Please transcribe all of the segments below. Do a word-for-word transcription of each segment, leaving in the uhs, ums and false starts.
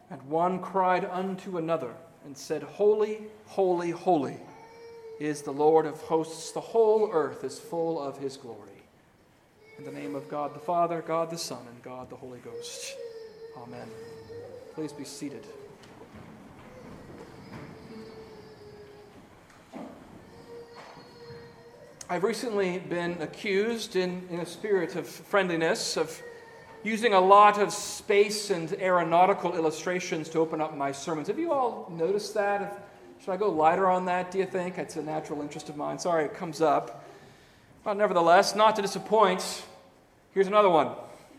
And one cried unto another and said, Holy, holy, holy is the Lord of hosts. The whole earth is full of his glory. In the name of God the Father, God the Son, and God the Holy Ghost. Amen. Please be seated. I've recently been accused, in, in a spirit of friendliness, of using a lot of space and aeronautical illustrations to open up my sermons. Have you all noticed that? Should I go lighter on that, do you think? It's a natural interest of mine. Sorry, it comes up. But nevertheless, not to disappoint, here's another one.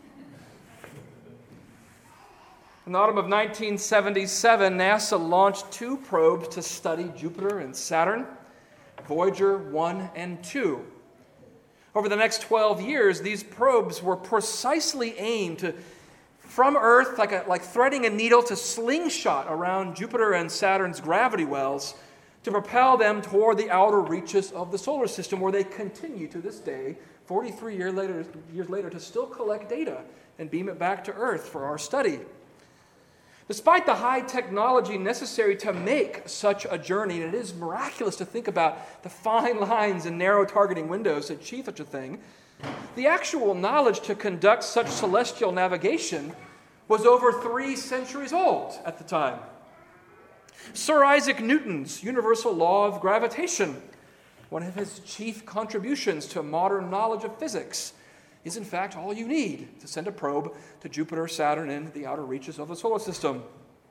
In the autumn of nineteen seventy-seven, NASA launched two probes to study Jupiter and Saturn, Voyager one and two. Over the next twelve years, these probes were precisely aimed to, from Earth, like, a, like threading a needle to slingshot around Jupiter and Saturn's gravity wells to propel them toward the outer reaches of the solar system, where they continue to this day, forty-three year later, years later, to still collect data and beam it back to Earth for our study. Despite the high technology necessary to make such a journey, and it is miraculous to think about the fine lines and narrow targeting windows to achieve such a thing, the actual knowledge to conduct such celestial navigation was over three centuries old at the time. Sir Isaac Newton's universal law of gravitation, one of his chief contributions to modern knowledge of physics, is in fact all you need to send a probe to Jupiter, Saturn, and the outer reaches of the solar system.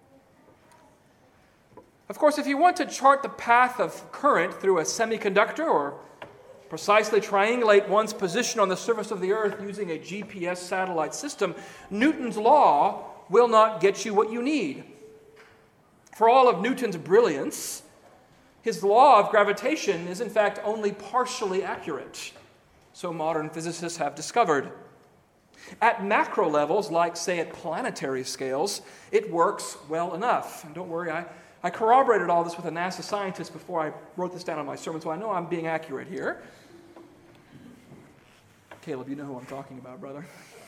Of course, if you want to chart the path of current through a semiconductor or precisely triangulate one's position on the surface of the Earth using a G P S satellite system, Newton's law will not get you what you need. For all of Newton's brilliance, his law of gravitation is in fact only partially accurate, so modern physicists have discovered. At macro levels, like, say, at planetary scales, it works well enough. And don't worry, I, I corroborated all this with a NASA scientist before I wrote this down on my sermon, so I know I'm being accurate here. Caleb, you know who I'm talking about, brother.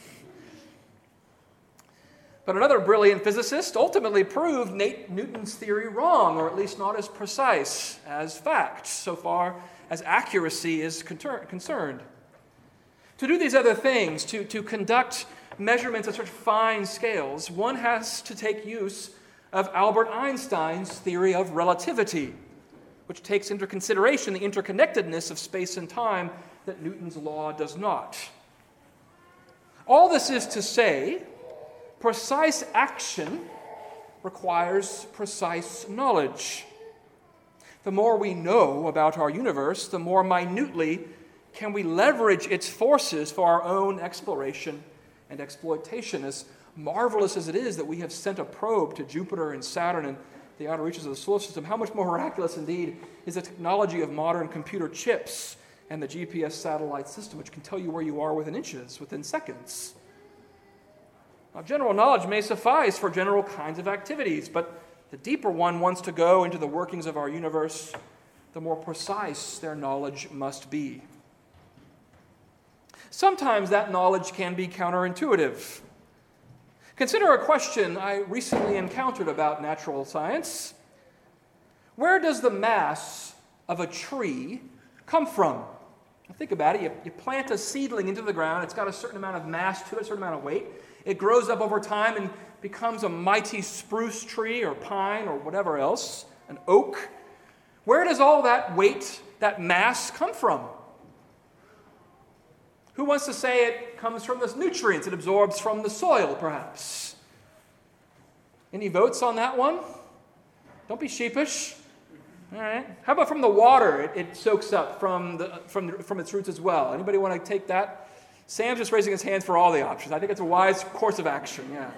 But another brilliant physicist ultimately proved Nate Newton's theory wrong, or at least not as precise as fact, so far as accuracy is concerned. To do these other things, to, to conduct measurements at such fine scales, one has to take use of Albert Einstein's theory of relativity, which takes into consideration the interconnectedness of space and time that Newton's law does not. All this is to say, precise action requires precise knowledge. The more we know about our universe, the more minutely can we leverage its forces for our own exploration and exploitation. As marvelous as it is that we have sent a probe to Jupiter and Saturn and the outer reaches of the solar system, how much more miraculous indeed is the technology of modern computer chips and the G P S satellite system, which can tell you where you are within inches, within seconds. Now, general knowledge may suffice for general kinds of activities, but the deeper one wants to go into the workings of our universe, the more precise their knowledge must be. Sometimes that knowledge can be counterintuitive. Consider a question I recently encountered about natural science. Where does the mass of a tree come from? Now think about it. You, you plant a seedling into the ground. It's got a certain amount of mass to it, a certain amount of weight. It grows up over time and becomes a mighty spruce tree or pine or whatever else, an oak. Where does all that weight, that mass, come from? Who wants to say it comes from the nutrients it absorbs from the soil, perhaps? Any votes on that one? Don't be sheepish. All right. How about from the water it, it soaks up from, the, from, the, from its roots as well? Anybody want to take that? Sam's just raising his hands for all the options. I think it's a wise course of action, yeah.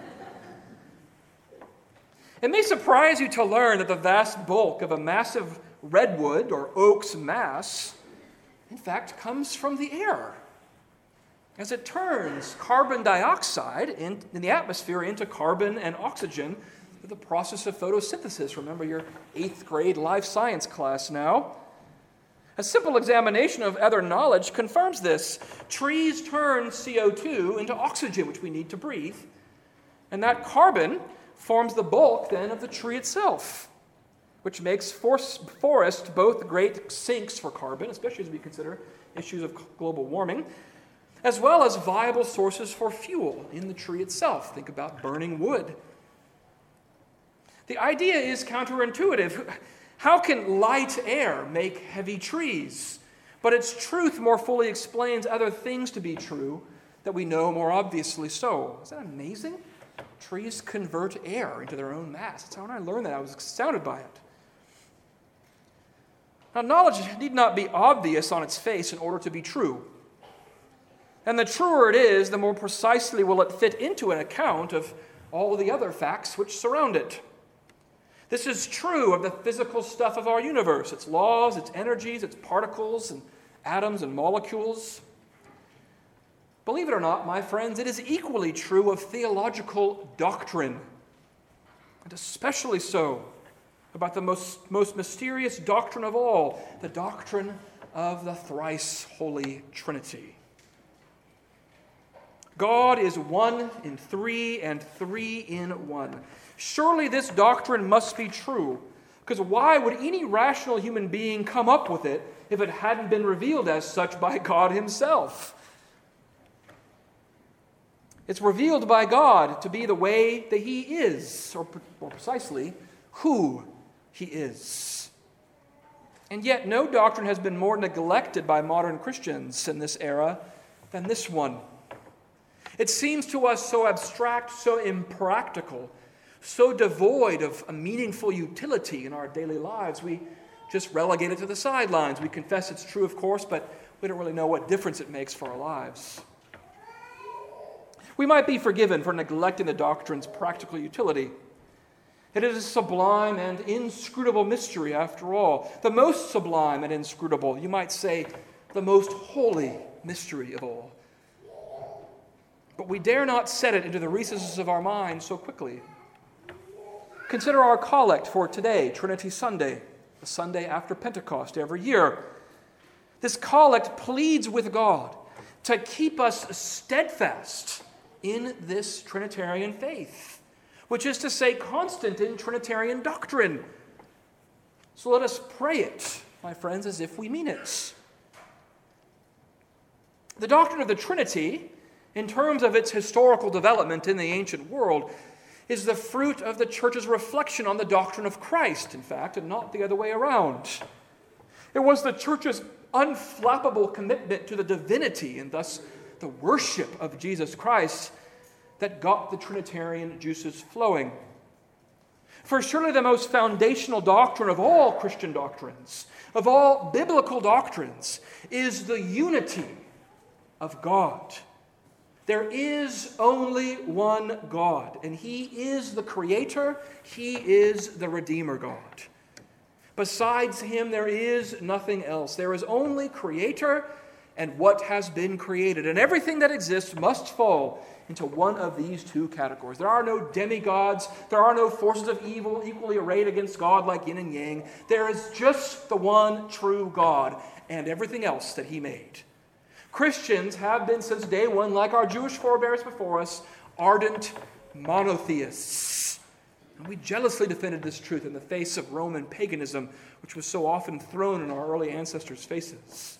It may surprise you to learn that the vast bulk of a massive redwood or oak's mass, in fact, comes from the air, as it turns carbon dioxide in, in the atmosphere into carbon and oxygen through the process of photosynthesis. Remember your eighth grade life science class now. A simple examination of other knowledge confirms this. Trees turn C O two into oxygen, which we need to breathe, and that carbon forms the bulk then of the tree itself, which makes forest both great sinks for carbon, especially as we consider issues of global warming, as well as viable sources for fuel in the tree itself. Think about burning wood. The idea is counterintuitive. How can light air make heavy trees? But its truth more fully explains other things to be true that we know more obviously so. Isn't that amazing? Trees convert air into their own mass. That's how when I learned that, I was astounded by it. Now, knowledge need not be obvious on its face in order to be true. And the truer it is, the more precisely will it fit into an account of all the other facts which surround it. This is true of the physical stuff of our universe, its laws, its energies, its particles, and atoms and molecules. Believe it or not, my friends, it is equally true of theological doctrine, and especially so about the most, most mysterious doctrine of all, the doctrine of the thrice holy Trinity. God is one in three and three in one. Surely this doctrine must be true, because why would any rational human being come up with it if it hadn't been revealed as such by God himself? It's revealed by God to be the way that he is, or more precisely, who he is. And yet no doctrine has been more neglected by modern Christians in this era than this one. It seems to us so abstract, so impractical, so devoid of a meaningful utility in our daily lives. We just relegate it to the sidelines. We confess it's true, of course, but we don't really know what difference it makes for our lives. We might be forgiven for neglecting the doctrine's practical utility. It is a sublime and inscrutable mystery, after all. The most sublime and inscrutable, you might say, the most holy mystery of all. But we dare not set it into the recesses of our minds so quickly. Consider our collect for today, Trinity Sunday, the Sunday after Pentecost every year. This collect pleads with God to keep us steadfast in this Trinitarian faith, which is to say, constant in Trinitarian doctrine. So let us pray it, my friends, as if we mean it. The doctrine of the Trinity, in terms of its historical development in the ancient world, is the fruit of the church's reflection on the doctrine of Christ, in fact, and not the other way around. It was the church's unflappable commitment to the divinity and thus the worship of Jesus Christ that got the Trinitarian juices flowing. For surely the most foundational doctrine of all Christian doctrines, of all biblical doctrines, is the unity of God. There is only one God, and he is the Creator, he is the Redeemer God. Besides him, there is nothing else. There is only Creator and what has been created, and everything that exists must fall into one of these two categories. There are no demigods, there are no forces of evil equally arrayed against God like yin and yang. There is just the one true God and everything else that he made. Christians have been since day one, like our Jewish forebears before us, ardent monotheists. And we jealously defended this truth in the face of Roman paganism, which was so often thrown in our early ancestors' faces.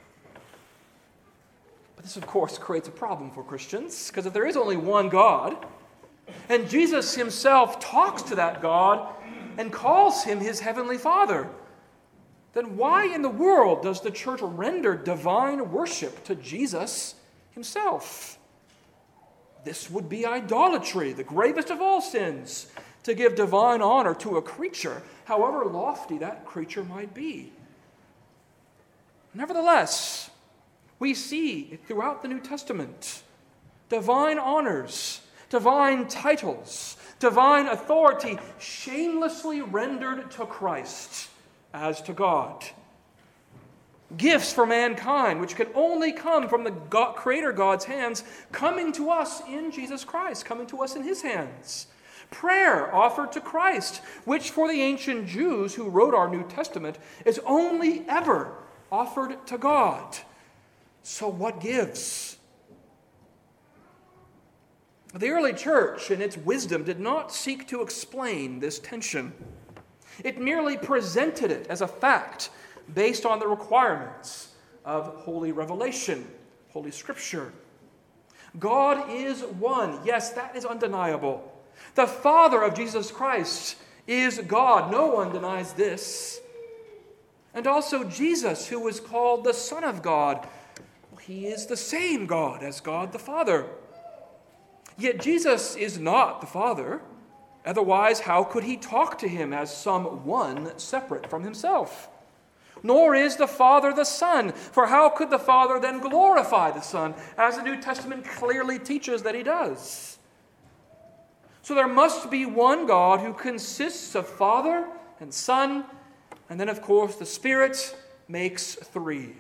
But this, of course, creates a problem for Christians, because if there is only one God, and Jesus himself talks to that God and calls him his heavenly Father, then why in the world does the church render divine worship to Jesus himself? This would be idolatry, the gravest of all sins, to give divine honor to a creature, however lofty that creature might be. Nevertheless, we see throughout the New Testament divine honors, divine titles, divine authority shamelessly rendered to Christ as to God. Gifts for mankind, which can only come from the God, Creator God's hands, coming to us in Jesus Christ, coming to us in his hands. Prayer offered to Christ, which for the ancient Jews who wrote our New Testament is only ever offered to God. So what gives? The early church, in its wisdom, did not seek to explain this tension. It merely presented it as a fact based on the requirements of Holy Revelation, Holy Scripture. God is one. Yes, that is undeniable. The Father of Jesus Christ is God. No one denies this. And also Jesus, who is called the Son of God. He is the same God as God the Father. Yet Jesus is not the Father. Otherwise, how could he talk to him as some one separate from himself? Nor is the Father the Son, for how could the Father then glorify the Son, as the New Testament clearly teaches that he does? So there must be one God who consists of Father and Son, and then, of course, the Spirit makes three.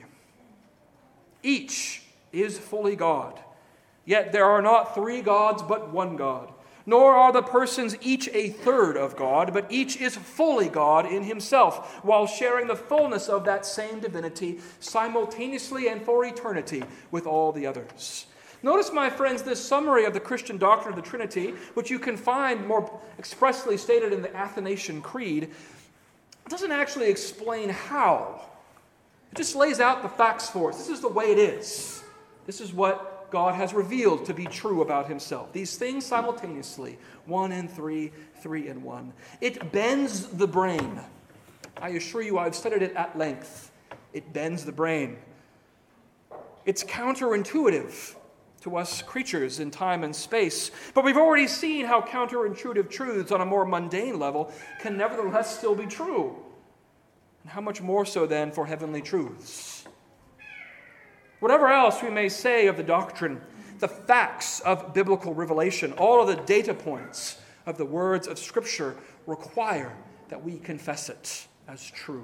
Each is fully God. Yet there are not three gods, but one God. Nor are the persons each a third of God, but each is fully God in himself, while sharing the fullness of that same divinity simultaneously and for eternity with all the others. Notice, my friends, this summary of the Christian doctrine of the Trinity, which you can find more expressly stated in the Athanasian Creed, doesn't actually explain how. It just lays out the facts for us. This is the way it is. This is what God has revealed to be true about himself. These things simultaneously, one and three, three and one. It bends the brain. I assure you, I've studied it at length. It bends the brain. It's counterintuitive to us creatures in time and space. But we've already seen how counterintuitive truths on a more mundane level can nevertheless still be true. And how much more so then for heavenly truths? Whatever else we may say of the doctrine, the facts of biblical revelation, all of the data points of the words of Scripture require that we confess it as true.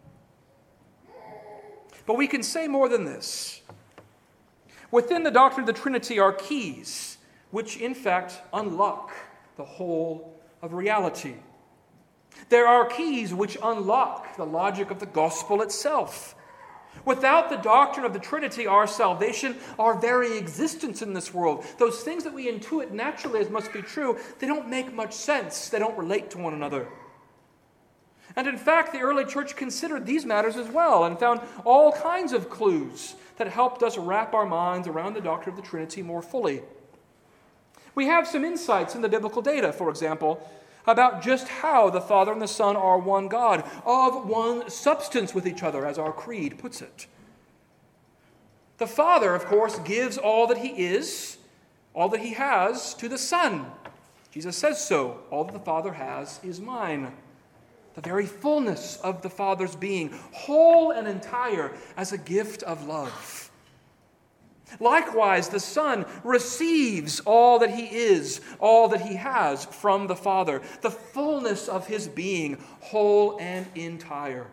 But we can say more than this. Within the doctrine of the Trinity are keys, which in fact unlock the whole of reality. There are keys which unlock the logic of the gospel itself. Without the doctrine of the Trinity, our salvation, our very existence in this world, those things that we intuit naturally as must be true, they don't make much sense. They don't relate to one another. And in fact, the early church considered these matters as well and found all kinds of clues that helped us wrap our minds around the doctrine of the Trinity more fully. We have some insights in the biblical data, for example, about just how the Father and the Son are one God, of one substance with each other, as our creed puts it. The Father, of course, gives all that he is, all that he has, to the Son. Jesus says so. All that the Father has is mine. The very fullness of the Father's being, whole and entire, as a gift of love. Likewise, the Son receives all that he is, all that he has from the Father, the fullness of his being, whole and entire.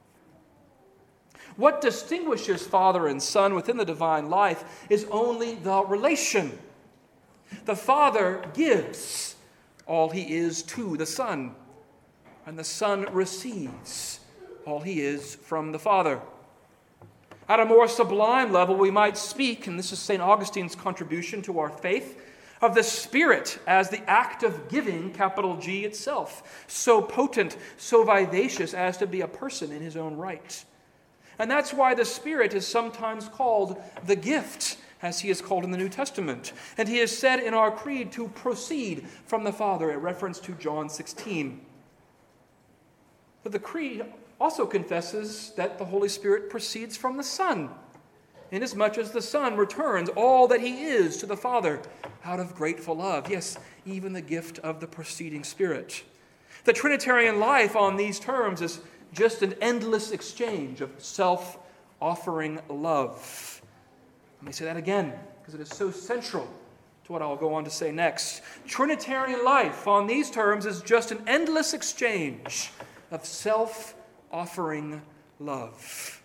What distinguishes Father and Son within the divine life is only the relation. The Father gives all he is to the Son, and the Son receives all he is from the Father. At a more sublime level, we might speak, and this is Saint Augustine's contribution to our faith, of the Spirit as the act of giving, capital G itself, so potent, so vivacious as to be a person in his own right. And that's why the Spirit is sometimes called the gift, as he is called in the New Testament. And he is said in our creed to proceed from the Father, a reference to John sixteen. But the creed also confesses that the Holy Spirit proceeds from the Son, inasmuch as the Son returns all that he is to the Father out of grateful love. Yes, even the gift of the proceeding Spirit. The Trinitarian life on these terms is just an endless exchange of self-offering love. Let me say that again, because it is so central to what I'll go on to say next. Trinitarian life on these terms is just an endless exchange of self offering love.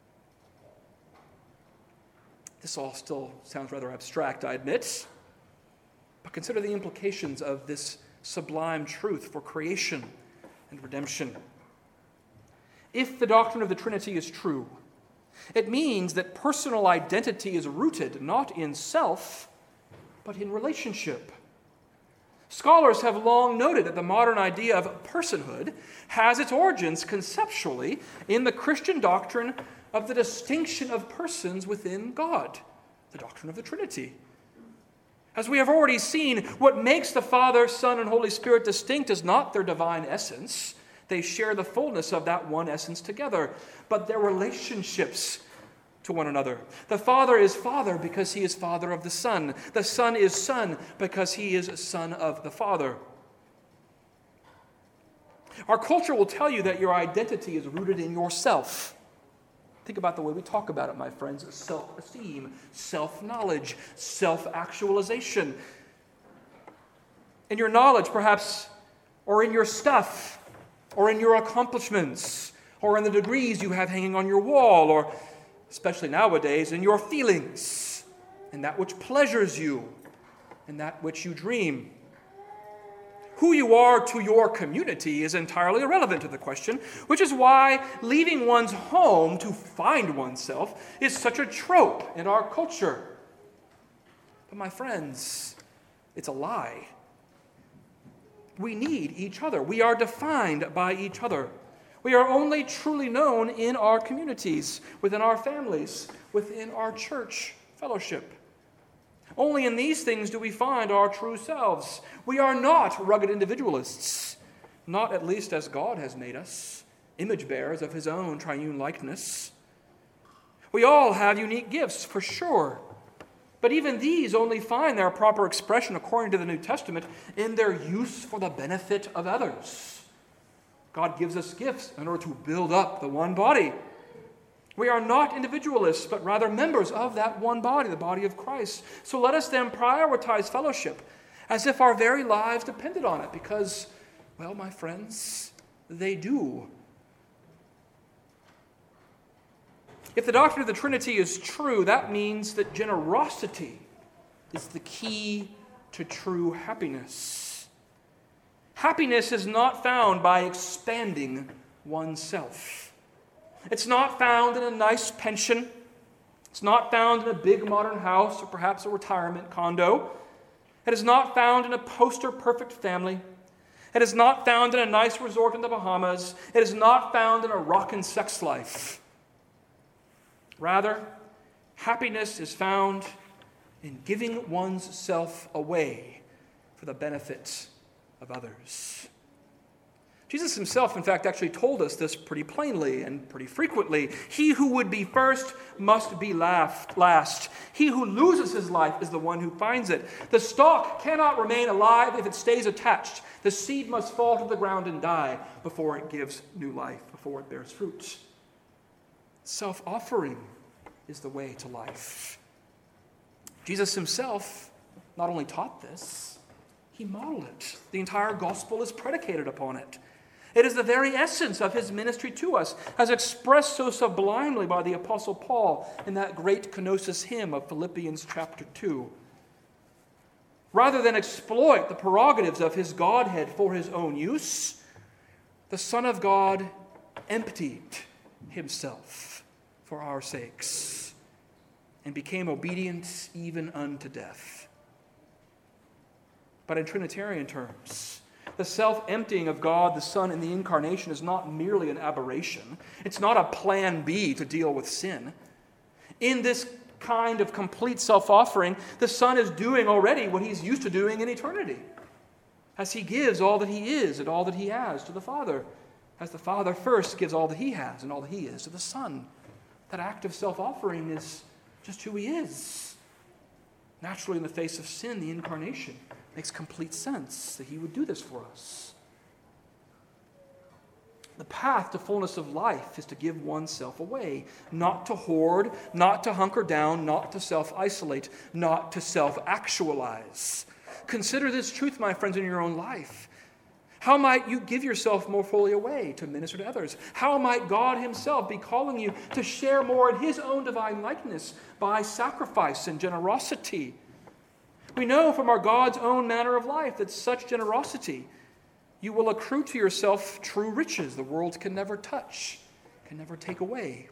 This all still sounds rather abstract, I admit. But consider the implications of this sublime truth for creation and redemption. If the doctrine of the Trinity is true, it means that personal identity is rooted not in self, but in relationship. Scholars have long noted that the modern idea of personhood has its origins conceptually in the Christian doctrine of the distinction of persons within God, the doctrine of the Trinity. As we have already seen, what makes the Father, Son, and Holy Spirit distinct is not their divine essence. They share the fullness of that one essence together, but their relationships to one another. The Father is Father because he is Father of the Son. The Son is Son because he is Son of the Father. Our culture will tell you that your identity is rooted in yourself. Think about the way we talk about it, my friends. Self-esteem, self-knowledge, self-actualization. In your knowledge, perhaps, or in your stuff, or in your accomplishments, or in the degrees you have hanging on your wall, or especially nowadays, in your feelings, in that which pleasures you, in that which you dream. Who you are to your community is entirely irrelevant to the question, which is why leaving one's home to find oneself is such a trope in our culture. But my friends, it's a lie. We need each other. We are defined by each other. We are only truly known in our communities, within our families, within our church fellowship. Only in these things do we find our true selves. We are not rugged individualists, not at least as God has made us, image bearers of his own triune likeness. We all have unique gifts, for sure, but even these only find their proper expression, according to the New Testament, in their use for the benefit of others. God gives us gifts in order to build up the one body. We are not individualists, but rather members of that one body, the body of Christ. So let us then prioritize fellowship as if our very lives depended on it, because, well, my friends, they do. If the doctrine of the Trinity is true, that means that generosity is the key to true happiness. Happiness is not found by expanding oneself. It's not found in a nice pension. It's not found in a big modern house or perhaps a retirement condo. It is not found in a poster-perfect family. It is not found in a nice resort in the Bahamas. It is not found in a rockin' sex life. Rather, happiness is found in giving one's self away for the benefit of others. Jesus himself, in fact, actually told us this pretty plainly and pretty frequently. He who would be first must be last. He who loses his life is the one who finds it. The stalk cannot remain alive if it stays attached. The seed must fall to the ground and die before it gives new life, before it bears fruit. Self-offering is the way to life. Jesus himself not only taught this, he modeled it. The entire gospel is predicated upon it. It is the very essence of his ministry to us, as expressed so sublimely by the Apostle Paul in that great kenosis hymn of Philippians chapter two. Rather than exploit the prerogatives of his Godhead for his own use, the Son of God emptied himself for our sakes and became obedient even unto death. But in Trinitarian terms, the self-emptying of God the Son in the Incarnation is not merely an aberration. It's not a plan B to deal with sin. In this kind of complete self-offering, the Son is doing already what he's used to doing in eternity, as he gives all that he is and all that he has to the Father, as the Father first gives all that he has and all that he is to the Son. That act of self-offering is just who he is. Naturally, in the face of sin, the Incarnation makes complete sense that he would do this for us. The path to fullness of life is to give oneself away, not to hoard, not to hunker down, not to self-isolate, not to self-actualize. Consider this truth, my friends, in your own life. How might you give yourself more fully away to minister to others? How might God himself be calling you to share more in his own divine likeness by sacrifice and generosity? We know from our God's own manner of life that such generosity, you will accrue to yourself true riches the world can never touch, can never take away.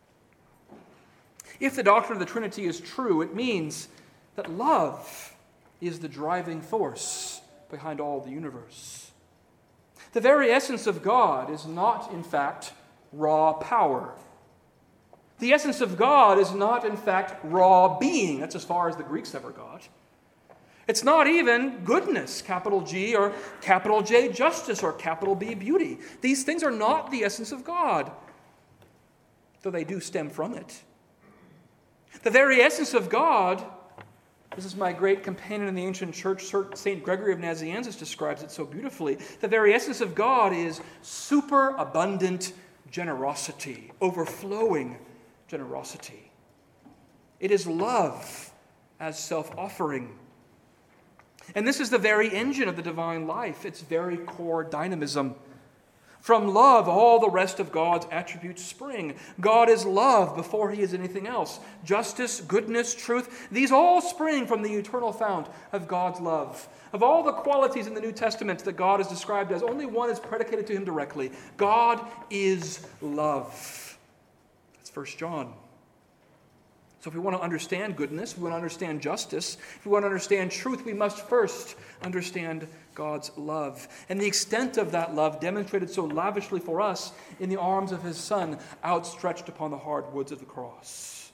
If the doctrine of the Trinity is true, it means that love is the driving force behind all the universe. The very essence of God is not, in fact, raw power. The essence of God is not, in fact, raw being. That's as far as the Greeks ever got. It's not even goodness, capital G, or capital J, justice, or capital B, beauty. These things are not the essence of God, though they do stem from it. The very essence of God, this is my great companion in the ancient church, Saint Gregory of Nazianzus describes it so beautifully. The very essence of God is superabundant generosity, overflowing generosity. It is love as self-offering. And this is the very engine of the divine life, its very core dynamism. From love, all the rest of God's attributes spring. God is love before he is anything else. Justice, goodness, truth, these all spring from the eternal fount of God's love. Of all the qualities in the New Testament that God is described as, only one is predicated to him directly. God is love. That's First John. So if we want to understand goodness, if we want to understand justice, if we want to understand truth, we must first understand God's love. And the extent of that love demonstrated so lavishly for us in the arms of his Son, outstretched upon the hard woods of the cross.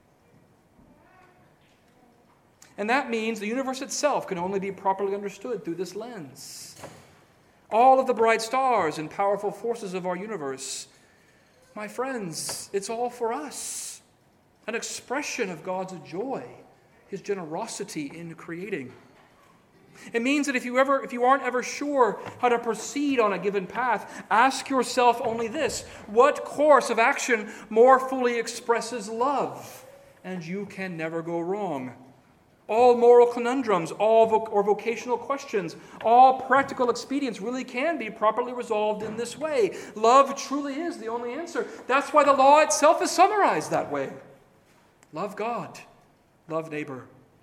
And that means the universe itself can only be properly understood through this lens. All of the bright stars and powerful forces of our universe, my friends, it's all for us. An expression of God's joy, his generosity in creating. It means that if you ever, if you aren't ever sure how to proceed on a given path, ask yourself only this: what course of action more fully expresses love? And you can never go wrong. All moral conundrums, all voc- or vocational questions, all practical expedients really can be properly resolved in this way. Love truly is the only answer. That's why the law itself is summarized that way. Love God, love neighbor.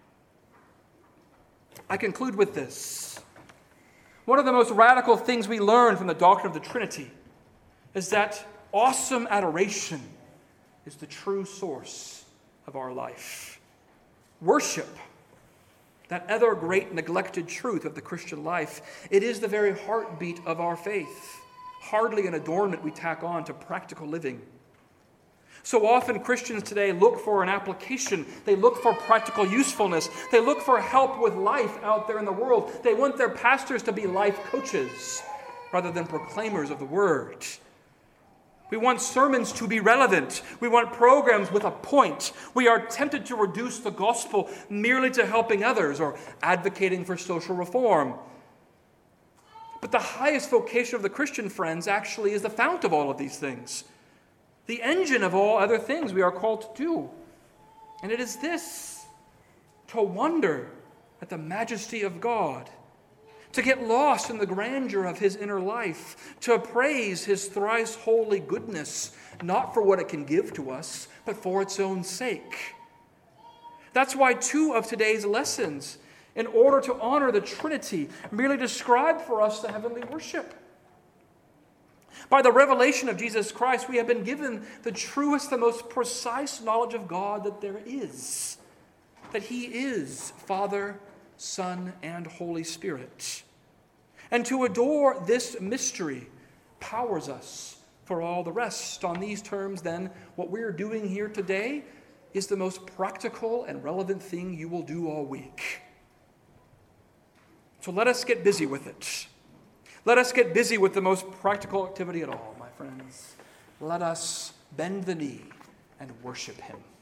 I conclude with this. One of the most radical things we learn from the doctrine of the Trinity is that awesome adoration is the true source of our life. Worship, that other great neglected truth of the Christian life, it is the very heartbeat of our faith, hardly an adornment we tack on to practical living. So often Christians today look for an application. They look for practical usefulness. They look for help with life out there in the world. They want their pastors to be life coaches rather than proclaimers of the word. We want sermons to be relevant. We want programs with a point. We are tempted to reduce the gospel merely to helping others or advocating for social reform. But the highest vocation of the Christian, friends, actually is the fount of all of these things. The engine of all other things we are called to do. And it is this: to wonder at the majesty of God, to get lost in the grandeur of his inner life, to praise his thrice holy goodness, not for what it can give to us, but for its own sake. That's why two of today's lessons, in order to honor the Trinity, merely describe for us the heavenly worship. By the revelation of Jesus Christ, we have been given the truest, the most precise knowledge of God that there is. That he is Father, Son, and Holy Spirit. And to adore this mystery powers us for all the rest. On these terms, then, what we're doing here today is the most practical and relevant thing you will do all week. So let us get busy with it. Let us get busy with the most practical activity at all, my friends. Let us bend the knee and worship him.